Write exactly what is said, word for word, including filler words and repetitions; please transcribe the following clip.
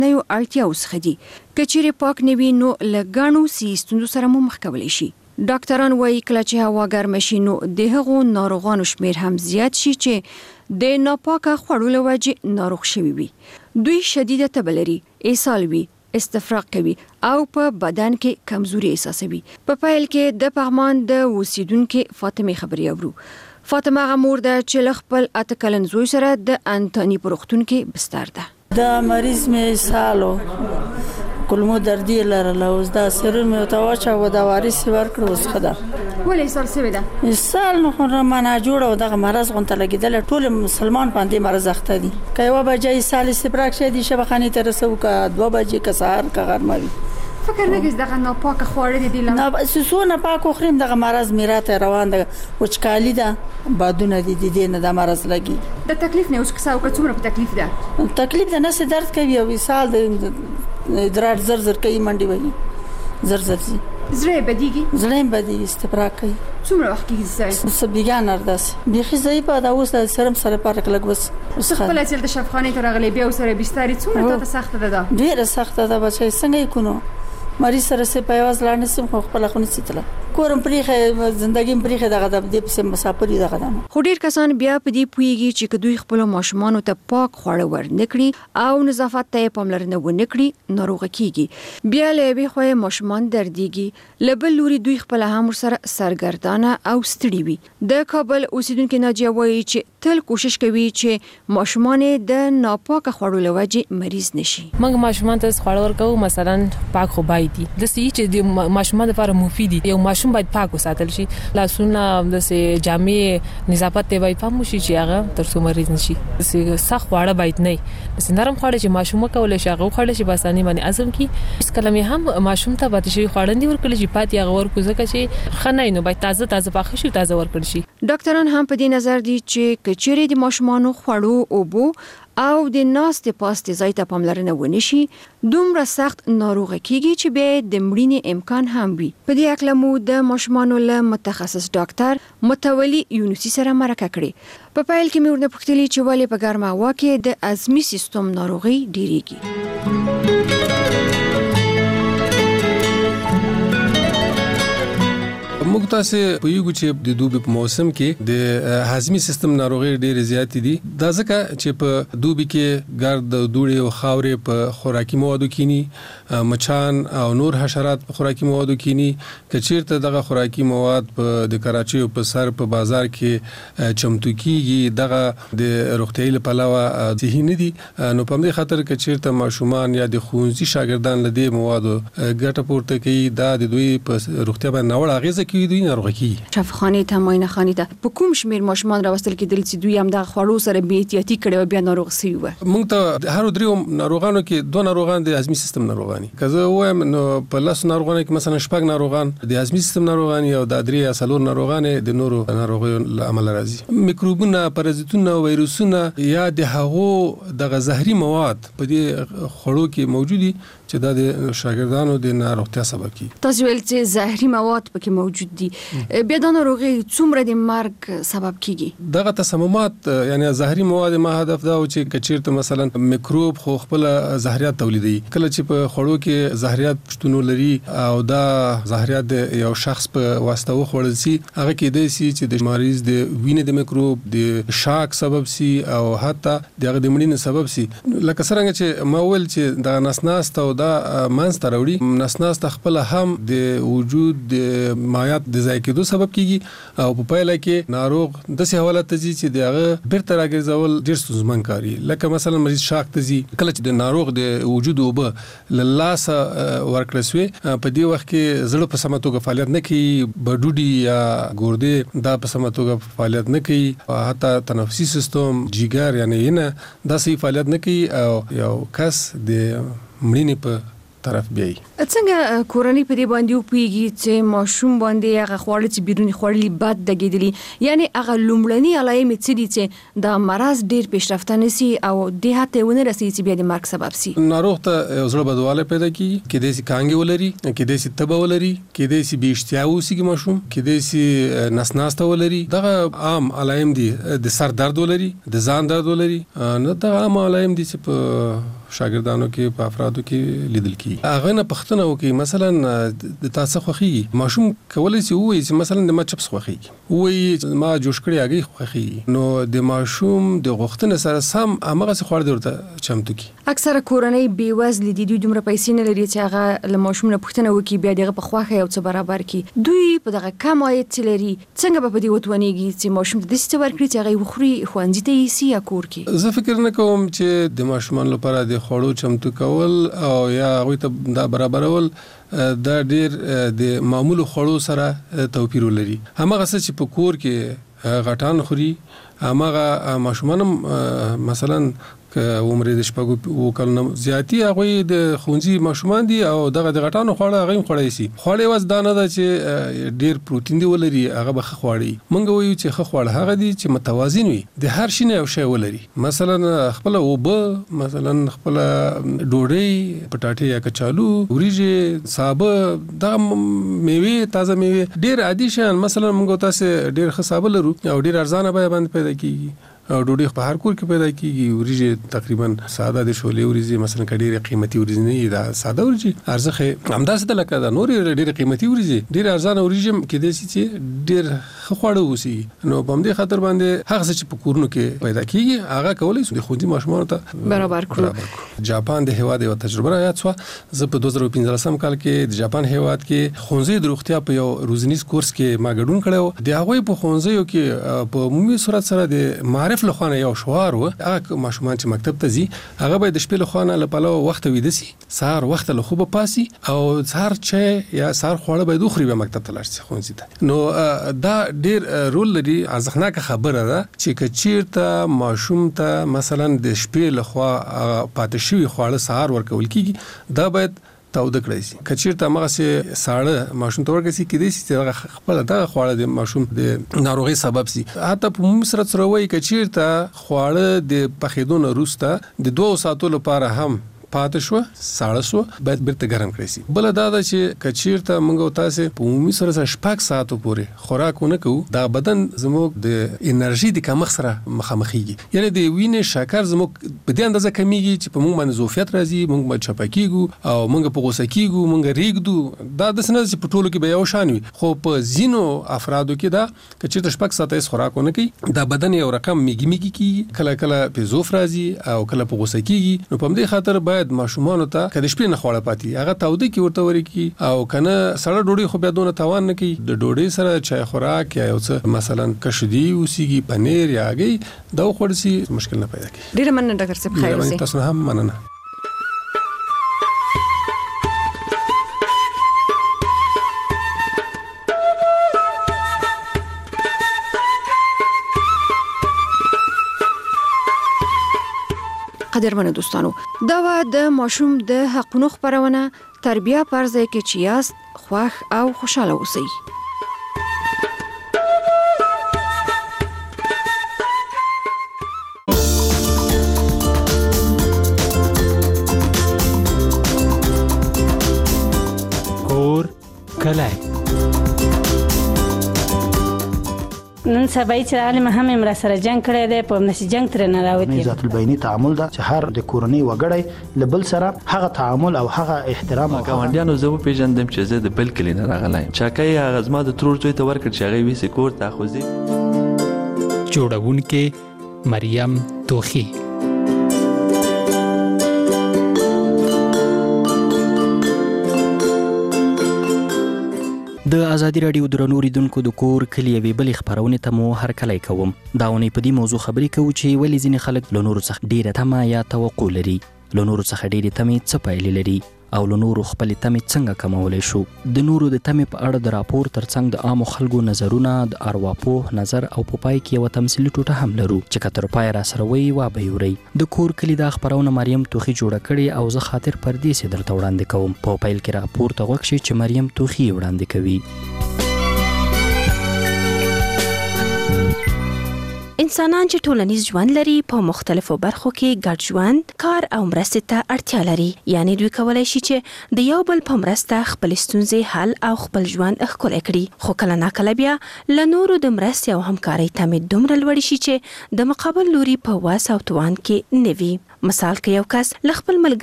نو اړتیاو څخه دي. که چیرې پاک نه وي نو له ګڼو صحي ستونزو سره مو مخ کولی شي. ډاکټران وایي کله چې هوا ګرمه شي نو د هغو ناروغانو شمیر هم زیات شي چې د ناپاکه خوړو له وجې ناروغ شوي وي. دوی شدیده تبه لري، اسهال وي، استفراغ کوي او په بدن کې کمزوري احساسوي. په پیل کې د پغمان د اوسیدونکو فاطمه خبري اورو. فاطمه غمور ده چې له خپل اته کلن زوی سره د انټونی په روغتون کې بستر ده. د مریض مې سالو کلمو دردی لرله، اوس دا سرور مې وتاوچا و دا وارث ورکړ اوس خدا. ولې سال سوي ده؟ سال نو خو معنا جوړه دغه مرز غونته لګیدل، ټول مسلمان باندې مرز اخته دي. کایو بجای سال استبراک شه دي شبخانی تر رسو کا دوه بجې کا سحر کا غرموي. فکر نه کیږي دغه ناپاکه خواړه دي لم نه سسو نه پاکو خریم دغه مرز میراته روان ده، وچکالی ده، بادونه دي دي نه د مرز لګي. د تکلیف نه اوس کساو کڅومره په تکلیف ده؟ تکلیف ده نه درد کوي او سال د ادرار زر زر کوي منډي وایي زر زر زی زړه بدیږي زړه بدیږي استفراغ کوي. څومره وخت کېږي زای سبيګان ارداس بيخي زای په دا اوس سرم سره پارک لګ بس اوس خپل چې د شفخانه تر غلې بیا سره بستر څومره ته سخت ده؟ ډیره سخت ده بچي څنګه کونو مریض سره سه پیواز لاندې سم خو خپل خونی ستله کورم پریخه ژوندګي پریخه دغه د دې په مسافر دغه ده. خو ډیر کسان بیا په دې پویږي چې دوی خپل ماشومان ته پاک خواړه ورنکړي او نظافت ته پاملرنه ونکړي ناروغ کیږي. بیا له وی خو ماشومان درديږي، لبل لوري دوی خپل هم سره سرګردانه او ستړي وي. د کابل اوسیدونکو ناجیه وایي چې تل کوشش کوي چې ماشومان د ناپاکه خوړو لوجې مریض نشي. موږ ماشومان ته خوړ ورکو مثلا پاک خو باید دي د سې چې د ماشومان لپاره مفید دي. یو ماشوم باید پاک وساتل شي، لاسونه د سې جامې نظافت ته باید پام وشي چې هغه تر څو مریض نشي. سې سخت خواړه باید نه، سې نرم خواړه چې ماشوم کولای شي هغه خواړه چې باساني باندې ازم کی. اس کلمې هم ماشوم ته پاتې شي خواړندې ورکړي چې پاتې هغه ورکو ځکه چې خنه نو باید تازه تازه پاخه شي، تازه ورکړي شي. ډاکټران هم په دې نظر دي چې کچېری د ماشومان خوړو او بو او د ناستې پاستې ځای ته پاملرنه ونشي دومره سخت ناروغه کیږي چې به د مړینې امکان هم وي. په دې اړه مو د ماشومانو له متخصص ډاکټر متولي یونسي سره مرکه کړې. په پیل کې مې ورنه پوښتلې چې ولې په ګرمه هوا کې د هضمي سیستم ناروغي ډیریږي. موږ تاسو په یو چې د دوبي په موسم کې د هضمي سیستم ناروغي ډېرې زیات دي. دا ځکه چې په دوبي کې ګرد دوړې او خاورې په خوراکي موادو کې مچان او نور حشرات په خوراکي موادو کې کچیرته دغه خوراکي مواد په د کراچي په سر په بازار کې چمتو کیږي دغه د روغتیايي لپاره صحیح نه دي. نو په دې خاطر کچیرته ماشومان یا د ښوونځي شاګردان له دې موادو ګټه پورته کوي دا د دوی په روغتیا باندې ناوړه اغیزه کوي. دوی ناروغي کوي. شفخانه ته ماینه خانه ته په کوم شمیر ماشومان راوستل کېدل چې دوی هم د خوړو سره بې احتیاطي کړي او بیا ناروغ شي و. موږ ته هر دریو ناروغانو کې دوه ناروغان د هضمي سیستم ناروغان دي. کزه وایم نو په لاس ناروغانو کې مثلا شپږ ناروغان د هضمي سیستم ناروغان او د درې یا څلور ناروغان د نورو ناروغیو عمل راځي. میکروبونه، پرازیتونه، وایروسونه یا د هغو د زهري مواد په دې خوړو کې موجودي چې دا د شاګردانو د ناروغتیا سبب کیږي. تاسو ویل چې زهري مواد پکې موجود دي، بیا د ناروغي څومره د مرګ سبب کیږي؟ دغه تسممات یعنی زهري مواد ما هدف دا و چې کچیرته مثلا میکروب خو خپل زهريات تولیدوي. کله چې په خوړو کې زهريات شتون لري او دا زهريات یو شخص په واسطه وخوړل سي هغه کې د سي چې د مریض د وینې د میکروب د شاک سبب سي او حتی دغه د مړینې سبب سي. لکه څنګه چې ما ول چې د نسناست او دا منځ تروړي نسناست خپل هم د وجود د مایات د ځای کېدو سبب کیږي او په پایله کې ناروغ د سه حواله ته چې دغه بیرته راګرځول ډیر ستونزمن کاری. لکه مثلا مریض شاک ته ځي کله چې د ناروغ د وجود او به لاس ورکړل شوی په دې وخت کې زړه په سمه توګه فعالیت نه کوي، بډوډي یا ګردې دا په سمه توګه فعالیت نه کوي، حتی تنفسي سیستم جګر یعنی نه دا صحیح فعالیت نه کوي او یو کس د مړینې په طرف بیاي. څنګه کورنۍ په دې باندې وپیږي چې ماشوم باندې هغه خواړه چې بیرونی خوړلي بد دګیدلی، یعنی هغه لومړنی علایمې څه دي چې دا مرض ډیر پیشرفته نسی او د هته ونه رسي چې بیا د مرګ سبب سي؟ ناروغ ته زړه بدواله پیدا کیږي، کې د سي کانګي ولري، کې د سي تبه ولري، کې د سي بیشتیا وسیږي ماشوم، کې د سي نسناسته ولري. دغه عام علائم دي. د سر درد ولري، د ځان درد ولري، نه دا عام علائم دي چې په شاګردانو کې په افرادو کې لیدل کی. هغه نه پښتنه وکي مثلا د تاسو خوخي ماشوم کولای شي وایي چې مثلا د ما چپس خوخي وایي ما جوش کړی هغه خوخي نو د ماشوم د غوښتنې سره سم هغه څه خور درته چمتو کی. اکثره کورنۍ بیوزل دي دوی دومره پیسې نه لري چې هغه له ماشوم نه پښتنه وکي بیا دغه په خوخه او څه برابر کی. دوی په دغه کم عاید لري څنګه به په دې وتونیږي چې ماشوم د دې څه ورکړي چې هغه وخوري خوانځي ته یې سی یا کور کې. زه فکر نه کوم چې د ماشومان لپاره د خوړو چمتو کول او یا هغه ته دا برابرول دا ډیر د معمول خوړو سره توپیر لري. همغه څه چې په کور کې غټان خوري همغه ماشومان مثلا که عمر د شپږو وکړنه زیاتی هغه د خونځي ماشومان دي او دغه د غټانو خوړه هغه خوړای شي. خوړې واز دانه ده چې ډیر پروتین دی ولري هغه به خوړی. مونږ وایو چې خو خوړه هغه دي چې متوازن وي د هر شي نه یو شی ولري. مثلا خپل وبه مثلا خپل ډوډۍ پټاټې یا کچالو وریجې سابه د میوه تازه میوه ډیر عادي شان مثلا مونږ تاسو ډیر خصابه لرو او ډیر ارزانه به باندې پیدا کیږي او ډوډۍ په هر کور کې پیدا کیږي. وریجې تقریبا ساده د شولې وریجې مثلا کډېره قیمتي وریجې نه دا ساده وریجې ارزخه همداسې د لکه دا نور ډېر قیمتي وریجې ډېر ارزانه وریجې کې د چې ډېر خواړه وسی نو په دې خاطر باندې هغه چې په کورونو کې پیدا کیږي هغه کولای شي د خودي ماشومان ته برابر کړو. جاپان د هیواد یو تجربه راځه څو زه په دوه زره پنځلسم کال کې د جاپان هیواد کې خونځي د روغتیا په یو روزنیز کورس کې ما ګډون کړو. د هغه په خونځیو کې په عمومي صورت سره د معرف له خانه یو شوار و هغه ماشومان چې مکتب ته ځي هغه به د شپې له خانه له پلو وخت ویده سي سهار وخت له خوبه پاسي او سهار چې یا سهار خوړه به دوخري به مکتب ته لاړ شي خونځي ته. نو دا ډیر رول لري ارزښتناک خبره ده چې کچیرته ماشوم ته مثلا د شپې له خوا پاتې شوی خواړه سهار ورکول کیږي دا باید تاوده کړی شي. کچیرته هغه سه ساړه ماشوم ته ورکړي کېدای شي چې خپل دغه خواړه د ماشوم د ناروغي سبب شي. حتی په مصر سره وایي کچیرته خواړه د پخېدو نه وروسته د دوه ساعتو لپاره هم پاتې شو ساړه شو باید بیرته ګرم کړی شي. بل دا ده چې کچیرته موږ تاسو په عمومي سره شپږ ساعتو پورې خوراک ونه کوو دا بدن زموږ د انرژي د کمښت سره مخامخېږي. یعنی د وینې شکر زموږ په دې اندازه کمیږي چې په موږ باندې زوفیت راځي موږ باندې چپکیږو او موږ په غوسه کیږو موږ ریګدو. دا د سنځ په ټولو کې به یو شان وي خو په زینو افرادو کې دا کچیرته شپږ ساعته خوراک ونه کوي دا بدن یو رقم میګي میګي کیږي کله کله په زوف راځي او کله په غوسه کیږي. نو په دې خاطر باید ماشومان ته کله شپې نه خوړه پاتې هغه تاوده کی ورته ورکی او کنه سړه ډوډۍ خو بیا دونه توان نه کوي د ډوډۍ سره چای خوراک یا یو څه مثلا کشدي اوسېږي پنیر یا هګۍ دا خوړسي مشکل نه پیدا کوي. ډیر مننه ډاکټر صاحب خیر اوسئ. تاسو هم مننه. قدرمنو دوستانو دا و د ماشوم د حقونو خبرونه تربیه پرځای کې چې یاست خوښ او خوشاله اوسئ. کور کلای نن سبا چې عالم هم امر سره جنگ کړی دی په نشي جنگ تر نه راوتی. ذات البینی تعامل دا چې هر د کورنۍ وګړي لبل سره هغه تعامل او هغه احترام او ګاونډیانو زه په پیژندم چې زه د بل کلی نه راغلی چاکای هغه زما د ترور زوی ته ورکړ چې هغه ویسي کور ته خوځي. جوړونکې مریم توخی. د ازادي رادیو درنو ریدونکو د کور کلی وی بل خبرونه ته مو هر کله کوم دا ونی په دې موضوع خبرې کوي چې ولې ځینې خلک له نورو څخه ډیره تمه یا توقع لري له نورو څخه ډیره تمه څه پایلې لري او له نورو خپل تمه څنګه کمولای شو. د نورو د تمه په اړه د راپور ترڅنګ د عام خلکو نظرونه د ارواپوه نظر او په پای کې یو تمثيلي ټوټه هم لرو چې کتر پای را سره وی وا به یوري. د کور کلی د خبرونه مریم توخی جوړه کړي او زه خاطر پردې سي درته وړاندې کوم. په پایل کې راپور ته وښی چې مریم توخی وړاندې کوي. انسانان چې ټولنیز ژوند لري په مختلفو برخو کې ګډ ژوند، کار او مرستې ته اړتیا لري. یعنی دوی کولای شي چې د یو بل په مرسته خپل ستونزې حل او خپل ژوند ښکلی کړي. خو کله ناکله بیا له نورو د مرستې او همکارۍ تمې دومره لوړې شي چې د مقابل لوري په وس او توان کې نه وي. مثال که یو کس له خپل ملګري